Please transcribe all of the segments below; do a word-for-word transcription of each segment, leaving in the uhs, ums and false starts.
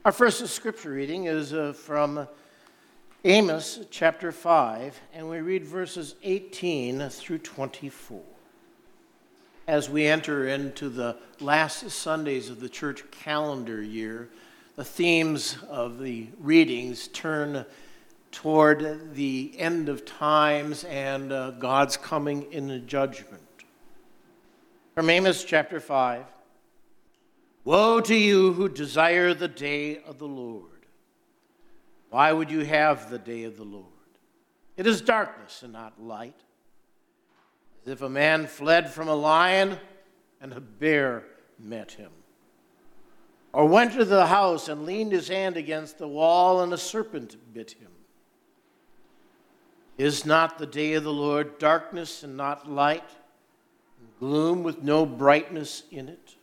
Our first scripture reading is uh, from Amos chapter five, and we read verses eighteen through twenty-four. As we enter into the last Sundays of the church calendar year, the themes of the readings turn toward the end of times and uh, God's coming in judgment. From Amos chapter five, "Woe to you who desire the day of the Lord. Why would you have the day of the Lord? It is darkness and not light. As if a man fled from a lion and a bear met him. Or went to the house and leaned his hand against the wall and a serpent bit him. Is not the day of the Lord darkness and not light, and gloom with no brightness in it?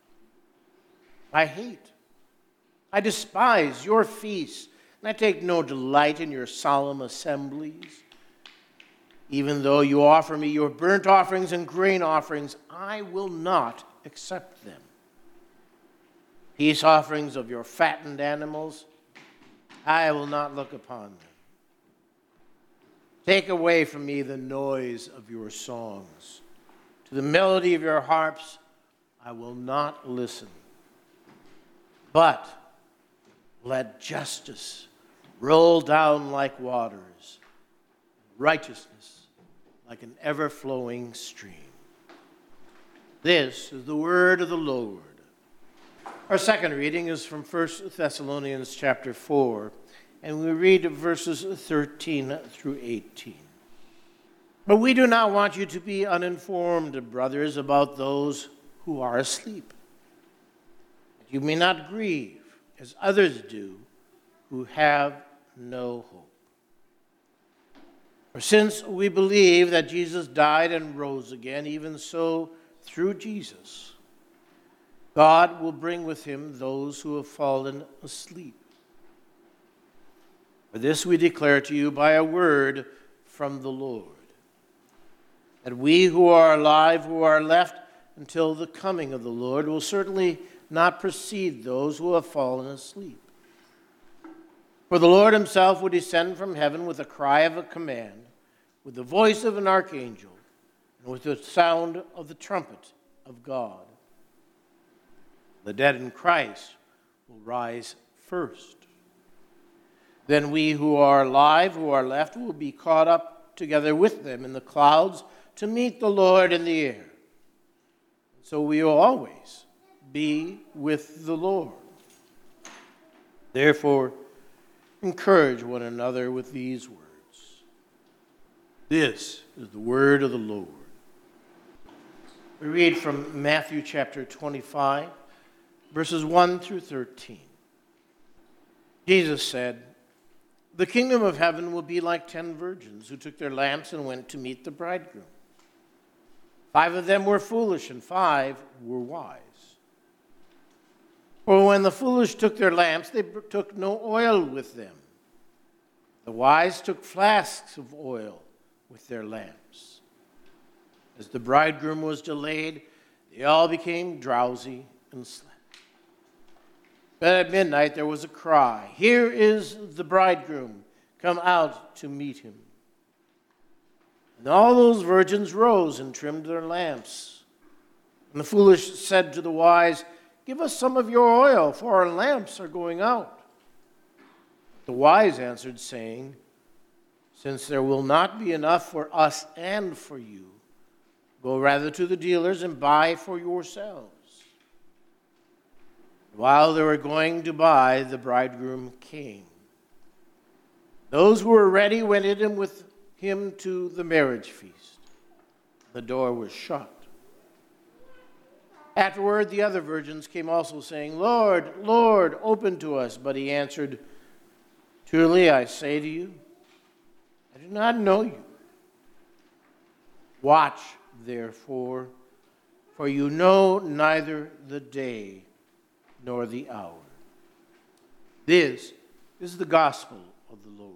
I hate, I despise your feasts, and I take no delight in your solemn assemblies. Even though you offer me your burnt offerings and grain offerings, I will not accept them. Peace offerings of your fattened animals, I will not look upon them. Take away from me the noise of your songs. To the melody of your harps, I will not listen. But let justice roll down like waters, righteousness like an ever-flowing stream." This is the word of the Lord. Our second reading is from First Thessalonians chapter four, and we read verses thirteen through eighteen. "But we do not want you to be uninformed, brothers, about those who are asleep. You may not grieve, as others do, who have no hope. For since we believe that Jesus died and rose again, even so, through Jesus, God will bring with him those who have fallen asleep. For this we declare to you by a word from the Lord, that we who are alive, who are left until the coming of the Lord, will certainly not precede those who have fallen asleep. For the Lord himself will descend from heaven with a cry of a command, with the voice of an archangel, and with the sound of the trumpet of God. The dead in Christ will rise first. Then we who are alive, who are left, will be caught up together with them in the clouds to meet the Lord in the air. So we will always be with the Lord. Therefore, encourage one another with these words." This is the word of the Lord. We read from Matthew chapter twenty-five, verses one through thirteen. Jesus said, "The kingdom of heaven will be like ten virgins who took their lamps and went to meet the bridegroom. Five of them were foolish and five were wise. For when the foolish took their lamps, they took no oil with them. The wise took flasks of oil with their lamps. As the bridegroom was delayed, they all became drowsy and slept. But at midnight there was a cry, 'Here is the bridegroom, come out to meet him.' And all those virgins rose and trimmed their lamps. And the foolish said to the wise, 'Give us some of your oil, for our lamps are going out.' The wise answered, saying, 'Since there will not be enough for us and for you, go rather to the dealers and buy for yourselves.' While they were going to buy, the bridegroom came. Those who were ready went in with him to the marriage feast. The door was shut. Afterward, the other virgins came also, saying, 'Lord, Lord, open to us.' But he answered, 'Truly I say to you, I do not know you. Watch, therefore, for you know neither the day nor the hour.'" This is the gospel of the Lord.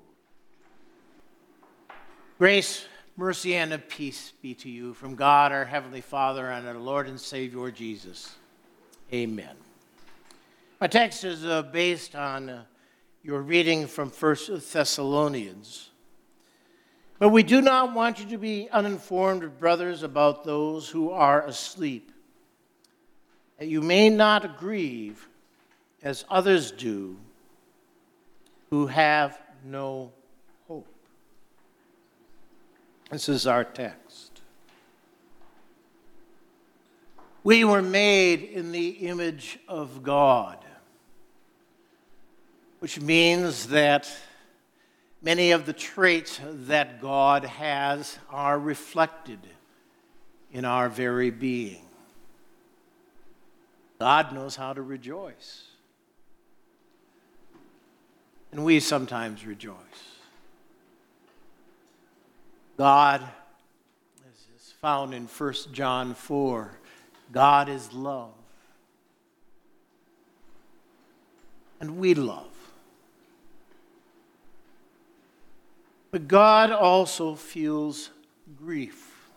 Grace, mercy, and peace be to you from God, our Heavenly Father, and our Lord and Savior, Jesus. Amen. My text is uh, based on uh, your reading from First Thessalonians. But we do not want you to be uninformed, brothers, about those who are asleep, that you may not grieve as others do, who have no hope. This is our text. We were made in the image of God, which means that many of the traits that God has are reflected in our very being. God knows how to rejoice. And we sometimes rejoice. God, as is found in First John four, God is love. And we love. But God also feels grief.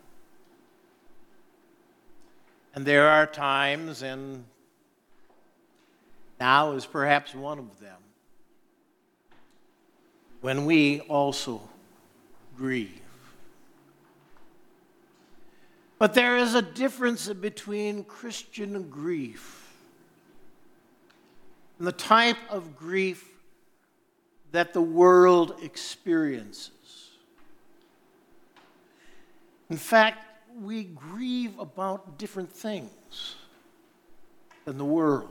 And there are times, and now is perhaps one of them, when we also grieve. But there is a difference between Christian grief and the type of grief that the world experiences. In fact, we grieve about different things than the world.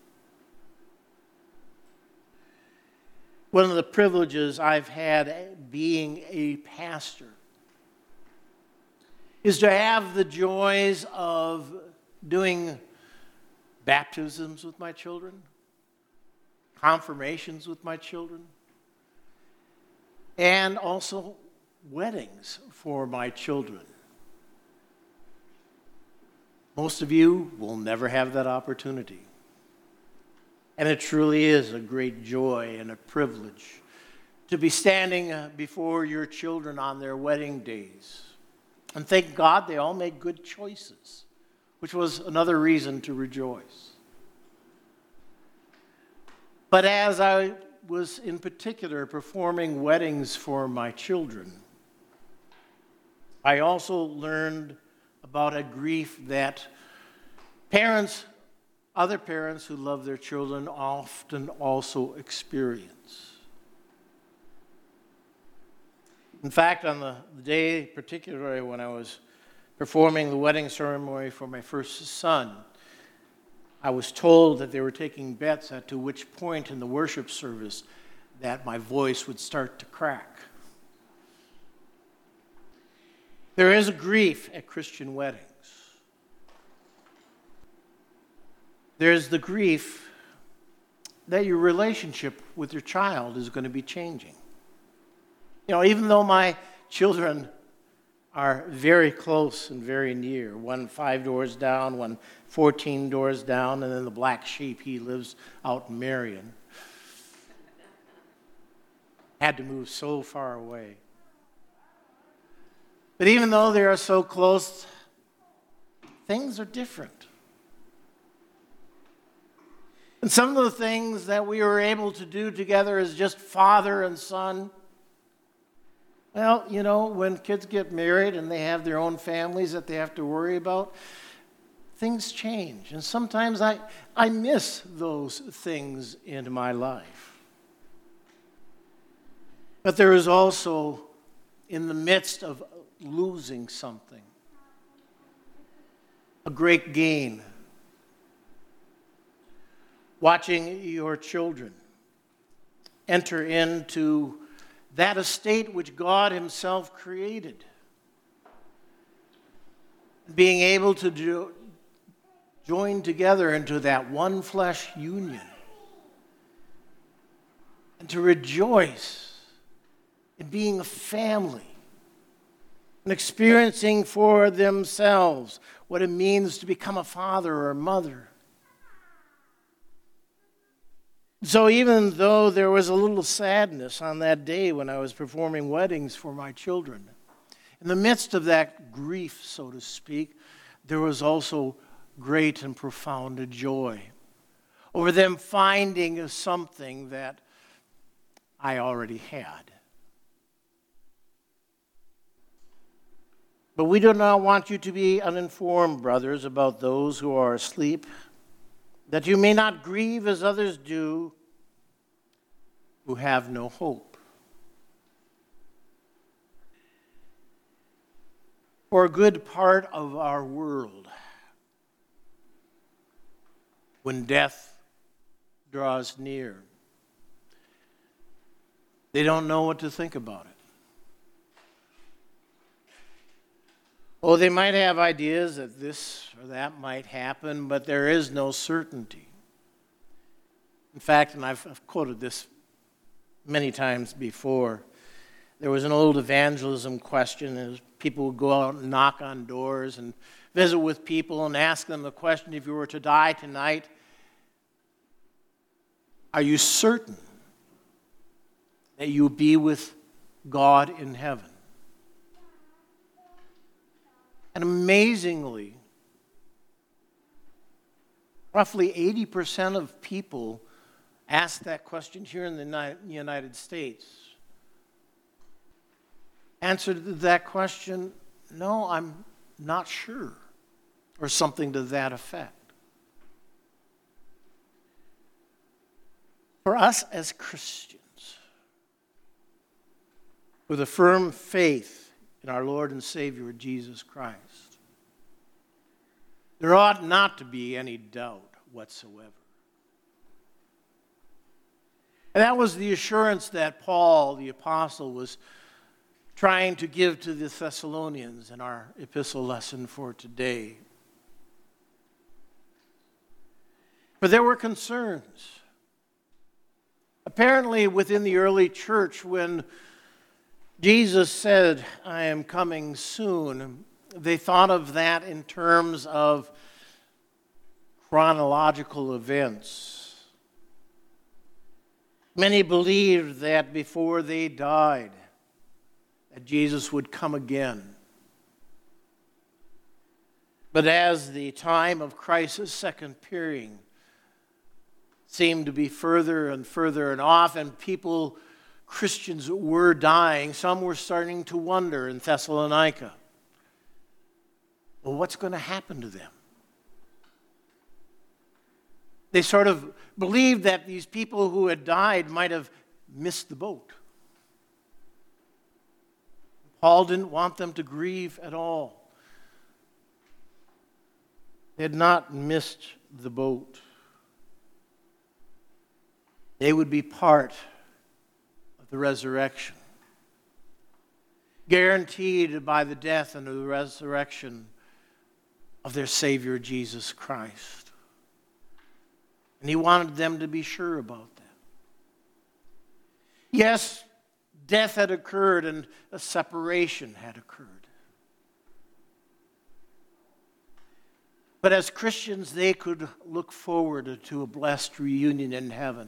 One of the privileges I've had being a pastor is to have the joys of doing baptisms with my children, confirmations with my children, and also weddings for my children. Most of you will never have that opportunity. And it truly is a great joy and a privilege to be standing before your children on their wedding days. And thank God they all made good choices, which was another reason to rejoice. But as I was in particular performing weddings for my children, I also learned about a grief that parents, other parents who love their children often also experience. In fact, on the day, particularly when I was performing the wedding ceremony for my first son, I was told that they were taking bets as to which point in the worship service that my voice would start to crack. There is a grief at Christian weddings. There's the grief that your relationship with your child is going to be changing. You know, even though my children are very close and very near, one five doors down, one fourteen doors down, and then the black sheep, he lives out in Marion. Had to move so far away. But even though they are so close, things are different. And some of the things that we were able to do together as just father and son, well, you know, when kids get married and they have their own families that they have to worry about, things change. And sometimes I, I miss those things in my life. But there is also, in the midst of losing something, a great gain. Watching your children enter into that estate which God Himself created. Being able to do, join together into that one flesh union. And to rejoice in being a family. And experiencing for themselves what it means to become a father or a mother. So even though there was a little sadness on that day when I was performing weddings for my children, in the midst of that grief, so to speak, there was also great and profound joy over them finding something that I already had. But we do not want you to be uninformed, brothers, about those who are asleep, that you may not grieve as others do who have no hope. For a good part of our world, when death draws near, they don't know what to think about it. Oh, they might have ideas that this or that might happen, but there is no certainty. In fact, and I've, I've quoted this many times before, there was an old evangelism question, and people would go out and knock on doors and visit with people and ask them the question, if you were to die tonight, are you certain that you will be with God in heaven? And amazingly, roughly eighty percent of people asked that question here in the United States answered that question, no, I'm not sure, or something to that effect. For us as Christians, with a firm faith in our Lord and Savior Jesus Christ, there ought not to be any doubt whatsoever. And that was the assurance that Paul, the apostle, was trying to give to the Thessalonians in our epistle lesson for today. For there were concerns. Apparently within the early church, when Jesus said, I am coming soon, they thought of that in terms of chronological events. Many believed that before they died, that Jesus would come again. But as the time of Christ's second appearing seemed to be further and further and off, and people, Christians were dying, some were starting to wonder in Thessalonica, well, what's going to happen to them? They sort of believed that these people who had died might have missed the boat. Paul didn't want them to grieve at all. They had not missed the boat. They would be part of the resurrection, guaranteed by the death and the resurrection of their Savior Jesus Christ. And he wanted them to be sure about that. Yes, death had occurred and a separation had occurred. But as Christians, they could look forward to a blessed reunion in heaven.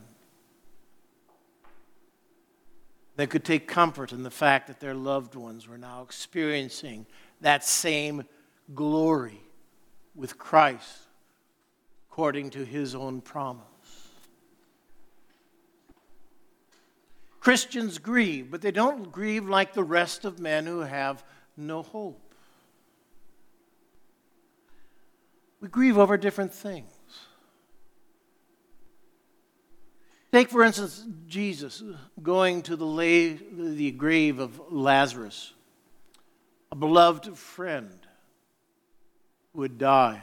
They could take comfort in the fact that their loved ones were now experiencing that same glory with Christ, according to his own promise. Christians grieve, but they don't grieve like the rest of men who have no hope. We grieve over different things. Take, for instance, Jesus going to the, lay, the grave of Lazarus, a beloved friend who had died.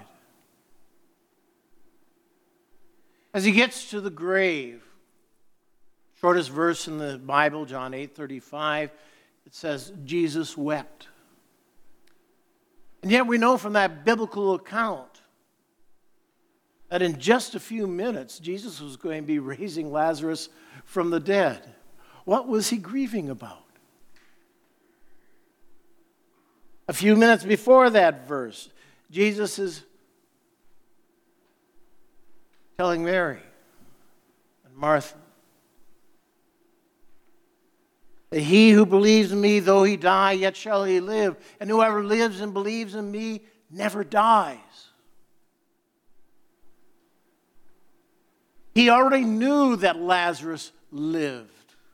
As he gets to the grave, shortest verse in the Bible, John eight thirty-five, it says, Jesus wept. And yet we know from that biblical account that in just a few minutes, Jesus was going to be raising Lazarus from the dead. What was he grieving about? A few minutes before that verse, Jesus is telling Mary and Martha that he who believes in me, though he die, yet shall he live. And whoever lives and believes in me never dies. He already knew that Lazarus lived.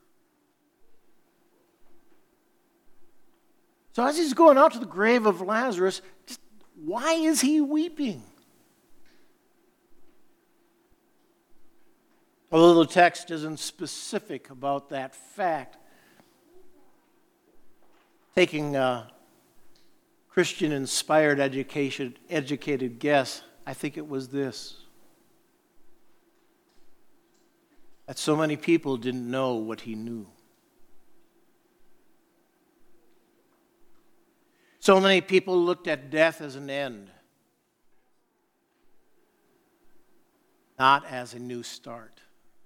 So as he's going out to the grave of Lazarus, just, why is he weeping? Although the text isn't specific about that fact, taking a Christian-inspired education, educated guess, I think it was this: that so many people didn't know what he knew. So many people looked at death as an end, not as a new start.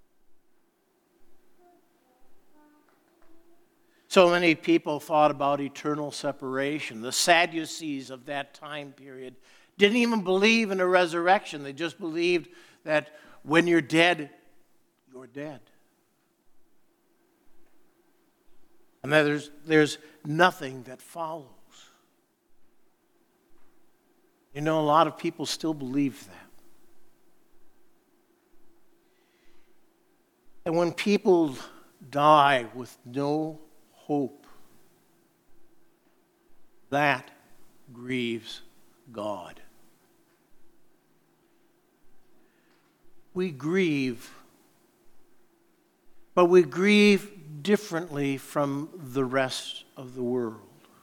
So many people thought about eternal separation. The Sadducees of that time period didn't even believe in a resurrection. They just believed that when you're dead, you're dead. And that there's, there's nothing that follows. You know, a lot of people still believe that. And when people die with no hope, that grieves God. We grieve, but we grieve differently from the rest of the world.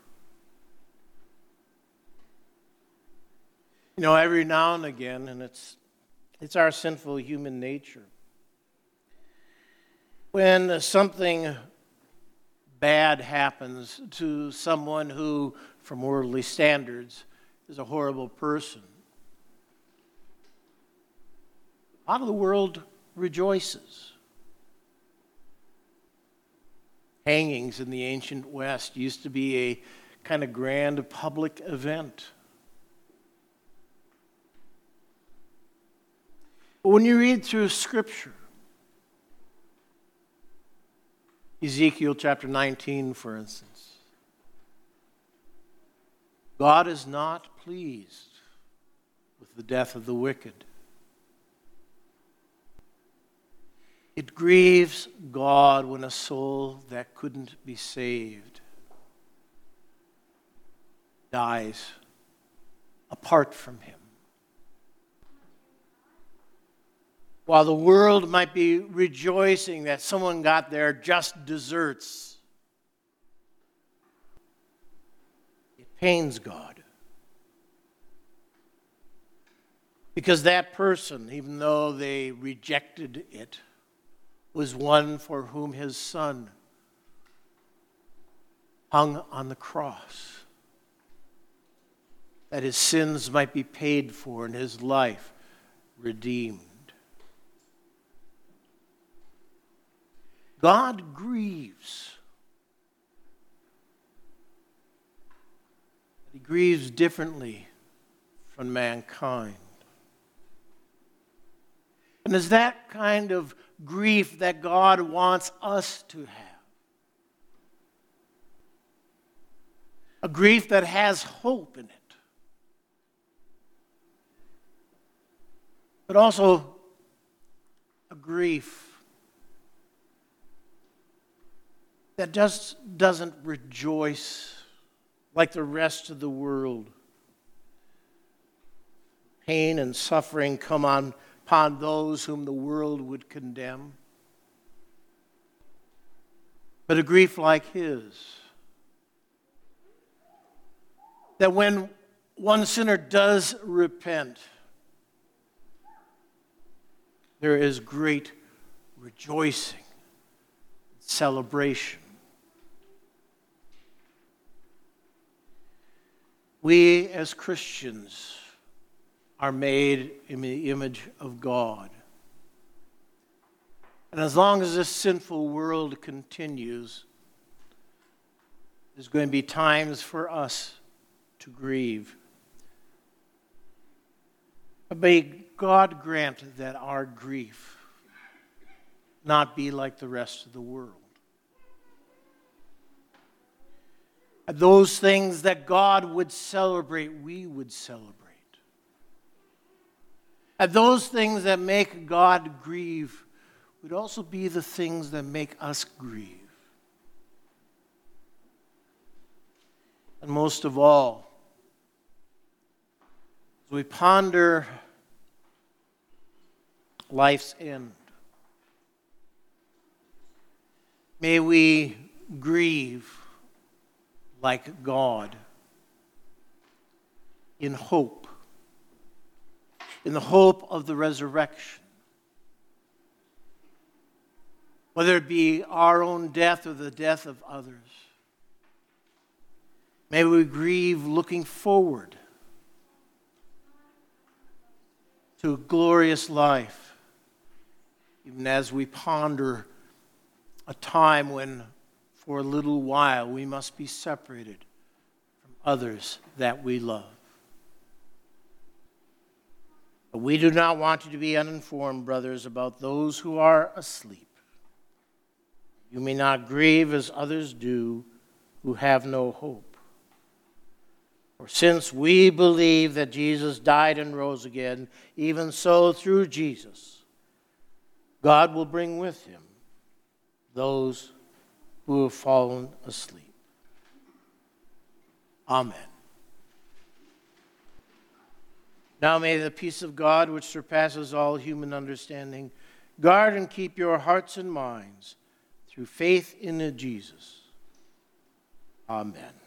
You know, every now and again, and it's it's our sinful human nature, when something bad happens to someone who, from worldly standards, is a horrible person, a lot of the world rejoices. Hangings in the ancient West used to be a kind of grand public event. But when you read through Scripture, Ezekiel chapter nineteen, for instance, God is not pleased with the death of the wicked. It grieves God when a soul that couldn't be saved dies apart from Him. While the world might be rejoicing that someone got their just desserts, it pains God. Because that person, even though they rejected it, was one for whom His Son hung on the cross, that His sins might be paid for and His life redeemed. God grieves. He grieves differently from mankind. And it's that kind of grief that God wants us to have. A grief that has hope in it. But also a grief that just doesn't rejoice like the rest of the world. Pain and suffering come on upon those whom the world would condemn. But a grief like His, that when one sinner does repent, there is great rejoicing, celebration. We as Christians are made in the image of God. And as long as this sinful world continues, there's going to be times for us to grieve. But may God grant that our grief not be like the rest of the world. Those things that God would celebrate, we would celebrate. And those things that make God grieve would also be the things that make us grieve. And most of all, as we ponder life's end, may we grieve like God in hope, in the hope of the resurrection. Whether it be our own death or the death of others. May we grieve looking forward to a glorious life, even as we ponder a time when for a little while we must be separated from others that we love. But we do not want you to be uninformed, brothers, about those who are asleep. You may not grieve as others do who have no hope. For since we believe that Jesus died and rose again, even so through Jesus, God will bring with him those who have fallen asleep. Amen. Now may the peace of God, which surpasses all human understanding, guard and keep your hearts and minds through faith in Jesus. Amen.